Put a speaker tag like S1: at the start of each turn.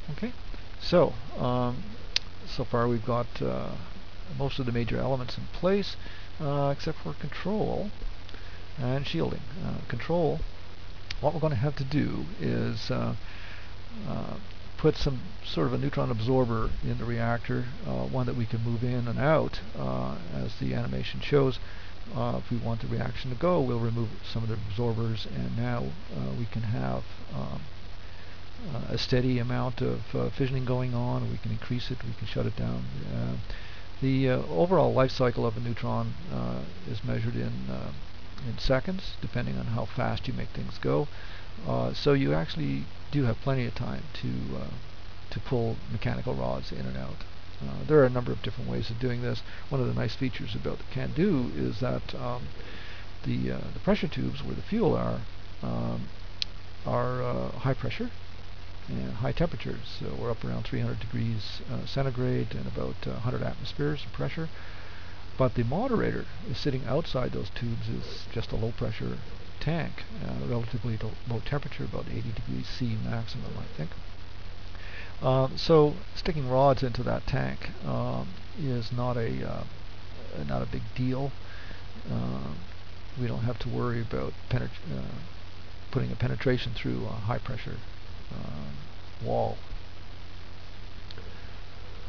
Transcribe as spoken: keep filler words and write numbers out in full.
S1: Okay, so um, so far we've got uh, most of the major elements in place, uh, except for control and shielding. Uh, control, what we're going to have to do is uh, uh, put some sort of a neutron absorber in the reactor, uh, one that we can move in and out uh, as the animation shows. Uh, if we want the reaction to go, we'll remove some of the absorbers, and now uh, we can have um, uh, a steady amount of uh, fissioning going on. We can increase it, we can shut it down. Uh, the uh, overall life cycle of a neutron uh, is measured in uh, in seconds, depending on how fast you make things go. Uh, so you actually do have plenty of time to uh, to pull mechanical rods in and out. Uh, there are a number of different ways of doing this. One of the nice features about the CANDO is that um, the uh, the pressure tubes where the fuel are um, are uh, high pressure and high temperatures. So we're up around three hundred degrees uh, centigrade and about uh, one hundred atmospheres of pressure. But the moderator is sitting outside those tubes is just a low pressure tank, uh, relatively low temperature, about eighty degrees C maximum, I think. Uh, so sticking rods into that tank um, is not a uh, not a big deal. Uh, we don't have to worry about penet- uh, putting a penetration through a high pressure uh, wall